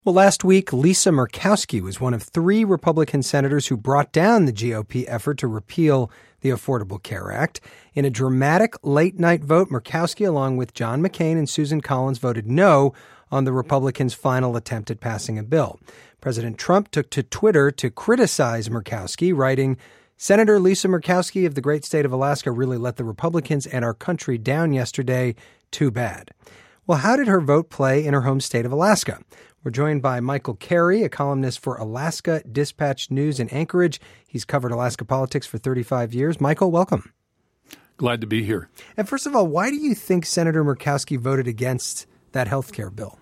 Well, last week, Lisa Murkowski was one of three Republican senators who brought down the GOP effort to repeal the Affordable Care Act. In a dramatic late-night vote, Murkowski, along with John McCain and Susan Collins, voted no on the Republicans' final attempt at passing a bill. President Trump took to Twitter to criticize Murkowski, writing, "Senator Lisa Murkowski of the great state of Alaska really let the Republicans and our country down yesterday. Too bad." Well, how did her vote play in her home state of Alaska? We're joined by Michael Carey, a columnist for Alaska Dispatch News in Anchorage. He's covered Alaska politics for 35 years. Michael, welcome. Glad to be here. And first of all, why do you think Senator Murkowski voted against that health care bill?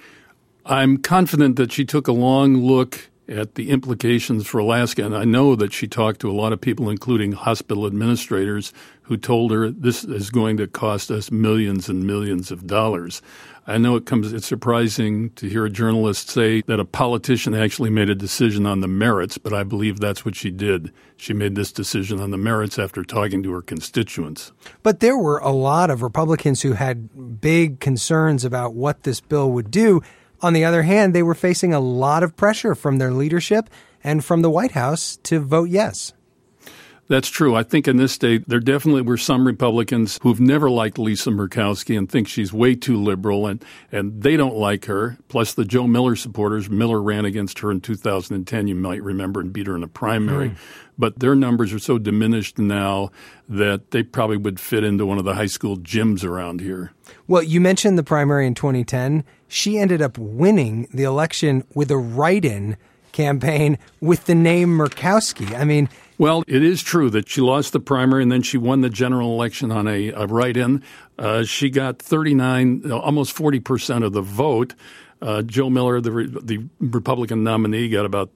I'm confident that she took a long look at the implications for Alaska, and I know that she talked to a lot of people, including hospital administrators, who told her this is going to cost us millions and millions of dollars. I know it's surprising to hear a journalist say that a politician actually made a decision on the merits, but I believe that's what she did. She made this decision on the merits after talking to her constituents. But there were a lot of Republicans who had big concerns about what this bill would do. On the other hand, they were facing a lot of pressure from their leadership and from the White House to vote yes. That's true. I think in this state, there definitely were some Republicans who've never liked Lisa Murkowski and think she's way too liberal, and they don't like her. Plus, the Joe Miller supporters, Miller ran against her in 2010, you might remember, and beat her in a primary. But their numbers are so diminished now that they probably would fit into one of the high school gyms around here. Well, you mentioned the primary in 2010. She ended up winning the election with a write-in campaign with the name Murkowski. Well, it is true that she lost the primary and then she won the general election on a write-in. She got 39, almost 40% of the vote. Joe Miller, the Republican nominee, got about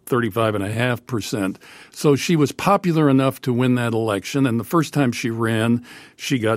35.5%. So she was popular enough to win that election. And the first time she ran, she got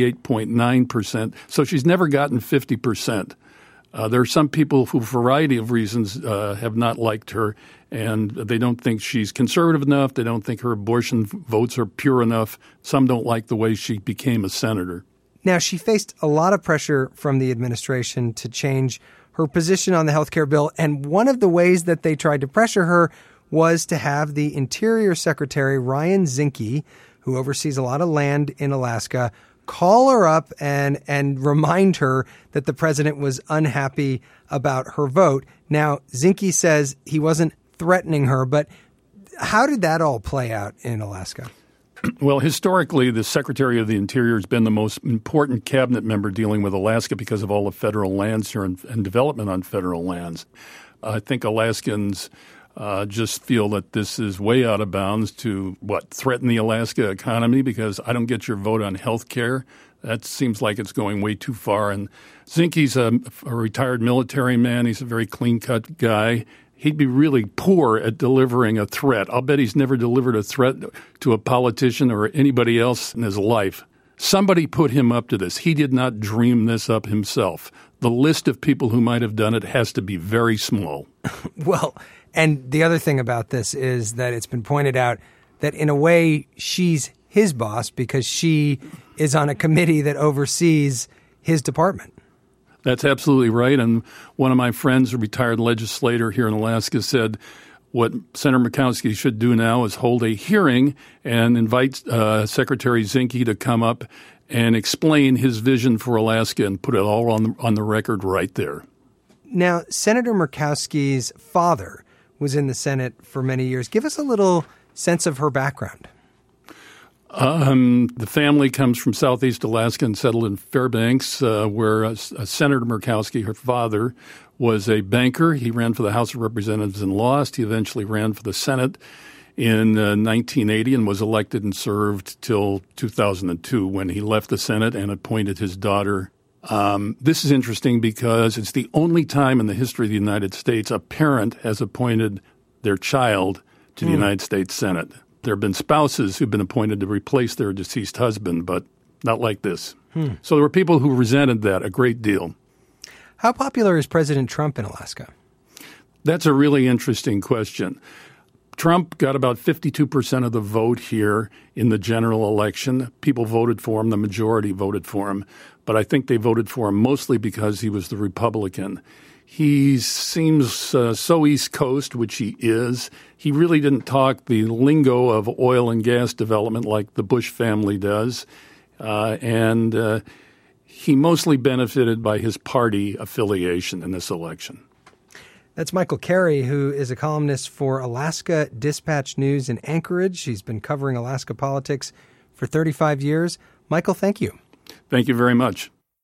48.9%. So she's never gotten 50%. There are some people who, for a variety of reasons, have not liked her, and they don't think she's conservative enough. They don't think her abortion votes are pure enough. Some don't like the way she became a senator. Now, she faced a lot of pressure from the administration to change her position on the health care bill, and one of the ways that they tried to pressure her was to have the Interior Secretary, Ryan Zinke, who oversees a lot of land in Alaska, call her up and remind her that the president was unhappy about her vote. Now, Zinke says he wasn't threatening her, but how did that all play out in Alaska? Well, historically, the Secretary of the Interior has been the most important cabinet member dealing with Alaska because of all the federal lands here and development on federal lands. I think Alaskans just feel that this is way out of bounds to, threaten the Alaska economy because I don't get your vote on health care. That seems like it's going way too far. And Zinke's a retired military man. He's a very clean-cut guy. He'd be really poor at delivering a threat. I'll bet he's never delivered a threat to a politician or anybody else in his life. Somebody put him up to this. He did not dream this up himself. The list of people who might have done it has to be very small. Well, and the other thing about this is that it's been pointed out that in a way she's his boss because she is on a committee that oversees his department. That's absolutely right. And one of my friends, a retired legislator here in Alaska, said what Senator Murkowski should do now is hold a hearing and invite Secretary Zinke to come up and explain his vision for Alaska and put it all on the record right there. Now, Senator Murkowski's father was in the Senate for many years. Give us a little sense of her background. The family comes from southeast Alaska and settled in Fairbanks, where Senator Murkowski, her father, was a banker. He ran for the House of Representatives and lost. He eventually ran for the Senate in 1980 and was elected and served till 2002 when he left the Senate and appointed his daughter. This is interesting because it's the only time in the history of the United States a parent has appointed their child to the United States Senate. There have been spouses who've been appointed to replace their deceased husband, but not like this. So there were people who resented that a great deal. How popular is President Trump in Alaska? That's a really interesting question. Trump got about 52% of the vote here in the general election. People voted for him. The majority voted for him. But I think they voted for him mostly because he was the Republican. He seems so East Coast, which he is. He really didn't talk the lingo of oil and gas development like the Bush family does. And he mostly benefited by his party affiliation in this election. That's Michael Carey, who is a columnist for Alaska Dispatch News in Anchorage. He's been covering Alaska politics for 35 years. Michael, thank you. Thank you very much.